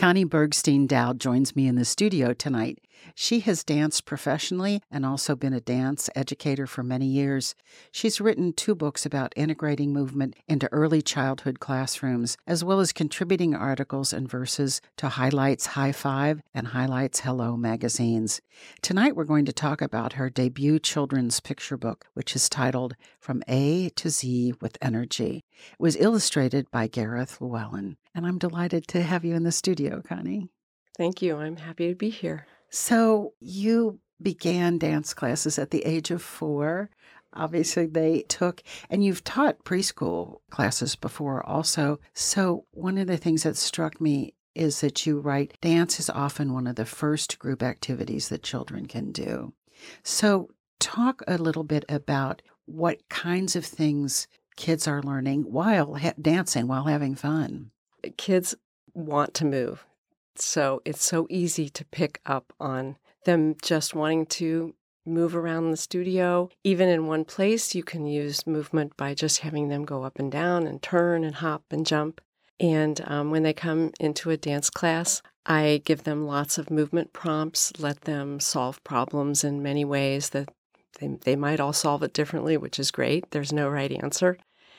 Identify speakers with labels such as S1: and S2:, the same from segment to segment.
S1: Connie Bergstein Dowd joins me in the studio tonight. She has danced professionally and also been a dance educator for many years. She's written 2 books about integrating movement into early childhood classrooms, as well as contributing articles and verses to Highlights High Five and Highlights Hello magazines. Tonight we're going to talk about her debut children's picture book, which is titled From A to Z with Energy. It was illustrated by Gareth Llewellyn, and I'm delighted to have you in the studio, Connie.
S2: Thank you. I'm happy to be here.
S1: So you began dance classes at the age of 4. Obviously, they took, and you've taught preschool classes before also. So one of the things that struck me is that you write, dance is often one of the first group activities that children can do. So talk a little bit about what kinds of things kids are learning while dancing, while having fun.
S2: Kids want to move, so it's so easy to pick up on them just wanting to move around the studio. Even in one place, you can use movement by just having them go up and down and turn and hop and jump. And when they come into a dance class, I give them lots of movement prompts, let them solve problems in many ways that they might all solve it differently, which is great. There's no right answer.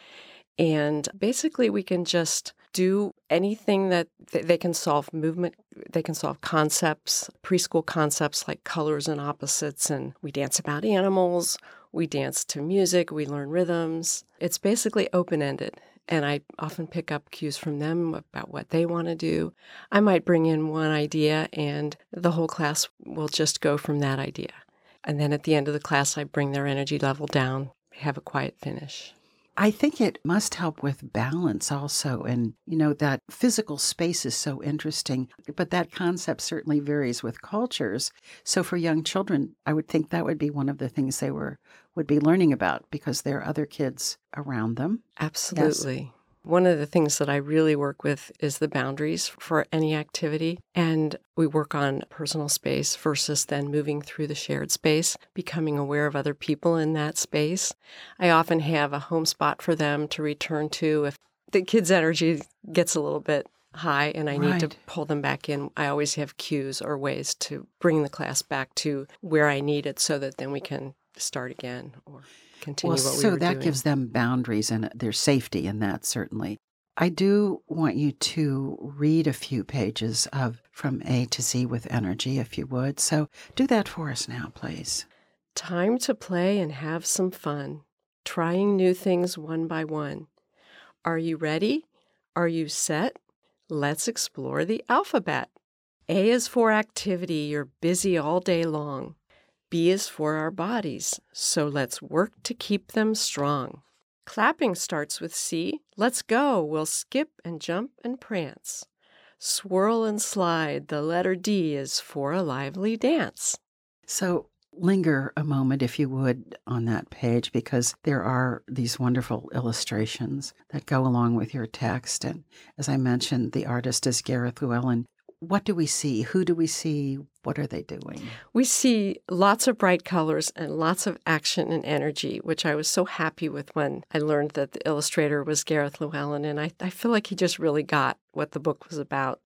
S2: And basically, we can just do anything that they can solve movement. They can solve concepts, preschool concepts like colors and opposites. And we dance about animals. We dance to music. We learn rhythms. It's basically open-ended. And I often pick up cues from them about what they want to do. I might bring in one idea, and the whole class will just go from that idea. And then at the end of the class, I bring their energy level down, have a quiet finish.
S1: I think it must help with balance also. And, that physical space is so interesting, but that concept certainly varies with cultures. So for young children, I would think that would be one of the things they would be learning about because there are other kids around them.
S2: Absolutely.
S1: Yes.
S2: One of the things that I really work with is the boundaries for any activity. And we work on personal space versus then moving through the shared space, becoming aware of other people in that space. I often have a home spot for them to return to if the kids' energy gets a little bit high and I need to pull them back in. I always have cues or ways to bring the class back to where I need it so that then we can start again or continue what we were doing.
S1: So that gives them boundaries and there's safety in that, certainly. I do want you to read a few pages of From A to Z with Energy, if you would. So do that for us now, please.
S2: Time to play and have some fun, trying new things one by one. Are you ready? Are you set? Let's explore the alphabet. A is for activity. You're busy all day long. B is for our bodies, so let's work to keep them strong. Clapping starts with C. Let's go. We'll skip and jump and prance. Swirl and slide. The letter D is for a lively dance.
S1: So linger a moment, if you would, on that page, because there are these wonderful illustrations that go along with your text. And as I mentioned, the artist is Gareth Llewellyn. What do we see? Who do we see? What are they doing?
S2: We see lots of bright colors and lots of action and energy, which I was so happy with when I learned that the illustrator was Gareth Llewellyn. And I feel like he just really got what the book was about.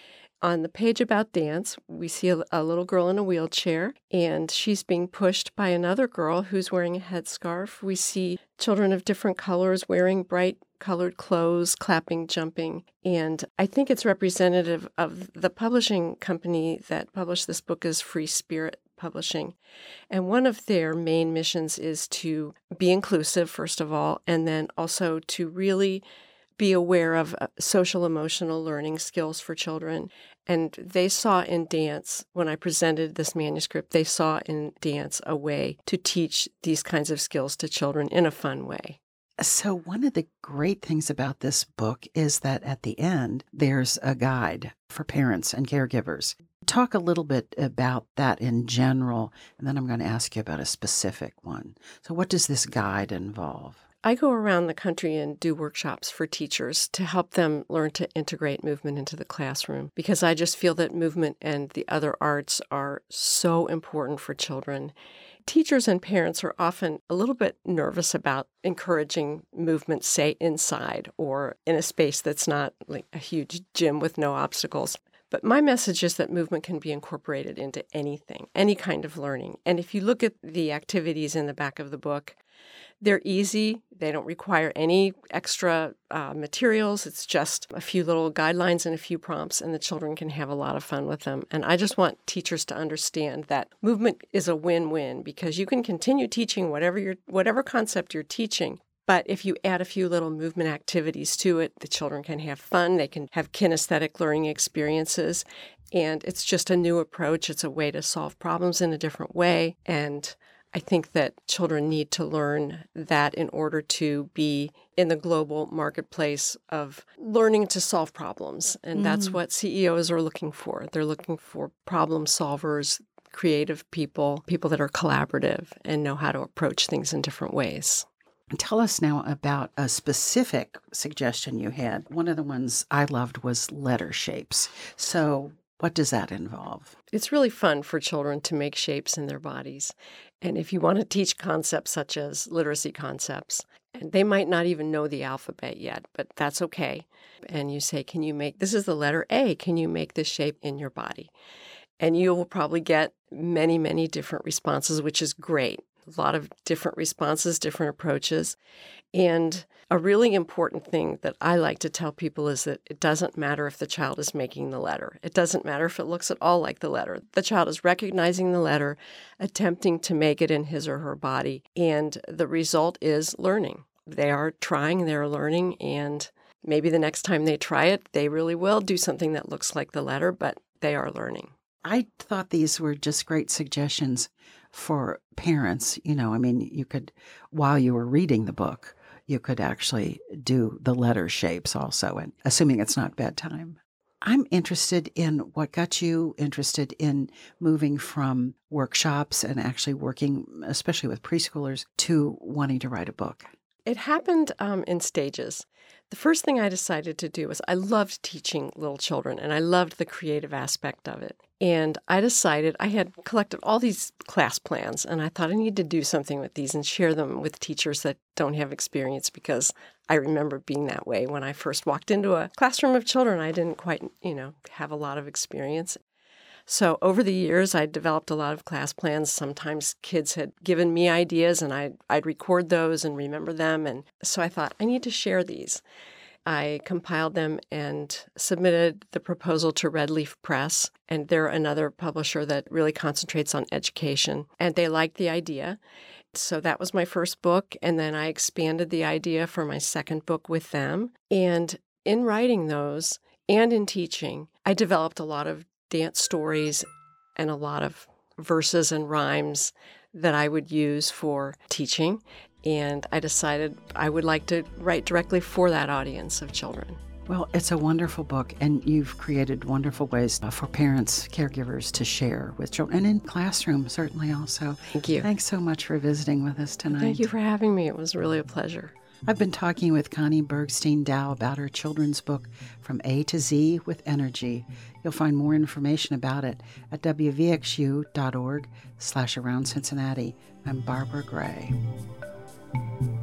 S2: On the page about dance, we see a little girl in a wheelchair, and she's being pushed by another girl who's wearing a headscarf. We see children of different colors wearing bright colored clothes, clapping, jumping. And I think it's representative of the publishing company that published this book is Free Spirit Publishing. And one of their main missions is to be inclusive, first of all, and then also to really be aware of social emotional learning skills for children. And they saw in dance, when I presented this manuscript, they saw in dance a way to teach these kinds of skills to children in a fun way.
S1: So one of the great things about this book is that at the end, there's a guide for parents and caregivers. Talk a little bit about that in general, and then I'm going to ask you about a specific one. So what does this guide involve?
S2: I go around the country and do workshops for teachers to help them learn to integrate movement into the classroom, because I just feel that movement and the other arts are so important for children. Teachers and parents are often a little bit nervous about encouraging movement, say, inside or in a space that's not like a huge gym with no obstacles. But my message is that movement can be incorporated into anything, any kind of learning. And if you look at the activities in the back of the book, they're easy. They don't require any extra materials. It's just a few little guidelines and a few prompts, and the children can have a lot of fun with them. And I just want teachers to understand that movement is a win-win, because you can continue teaching whatever concept you're teaching. But if you add a few little movement activities to it, the children can have fun. They can have kinesthetic learning experiences. And it's just a new approach. It's a way to solve problems in a different way. And I think that children need to learn that in order to be in the global marketplace of learning to solve problems. And that's what CEOs are looking for. They're looking for problem solvers, creative people that are collaborative and know how to approach things in different ways.
S1: Tell us now about a specific suggestion you had. One of the ones I loved was letter shapes. So what does that involve?
S2: It's really fun for children to make shapes in their bodies. And if you want to teach concepts such as literacy concepts, and they might not even know the alphabet yet, but that's okay. And you say, this is the letter A, can you make this shape in your body? And you will probably get many, many different responses, which is great. A lot of different responses, different approaches. And a really important thing that I like to tell people is that it doesn't matter if the child is making the letter. It doesn't matter if it looks at all like the letter. The child is recognizing the letter, attempting to make it in his or her body, and the result is learning. They are trying, they're learning, and maybe the next time they try it, they really will do something that looks like the letter, but they are learning.
S1: I thought these were just great suggestions for parents. You could, while you were reading the book, you could actually do the letter shapes also, and assuming it's not bedtime. I'm interested in what got you interested in moving from workshops and actually working, especially with preschoolers, to wanting to write a book.
S2: It happened in stages. The first thing I decided to do was I loved teaching little children, and I loved the creative aspect of it. And I decided I had collected all these class plans, and I thought I need to do something with these and share them with teachers that don't have experience, because I remember being that way when I first walked into a classroom of children. I didn't quite, have a lot of experience. So over the years, I developed a lot of class plans. Sometimes kids had given me ideas, and I'd record those and remember them. And so I thought, I need to share these. I compiled them and submitted the proposal to Red Leaf Press, and they're another publisher that really concentrates on education. And they liked the idea. So that was my first book, and then I expanded the idea for my second book with them. And in writing those and in teaching, I developed a lot of dance stories and a lot of verses and rhymes that I would use for teaching. And I decided I would like to write directly for that audience of children.
S1: Well, it's a wonderful book, and you've created wonderful ways for parents, caregivers to share with children, and in classroom, certainly also.
S2: Thank you.
S1: Thanks so much for visiting with us tonight.
S2: Thank you for having me. It was really a pleasure.
S1: I've been talking with Connie Bergstein Dow about her children's book, From A to Z with Energy. You'll find more information about it at wvxu.org/around Cincinnati. I'm Barbara Gray.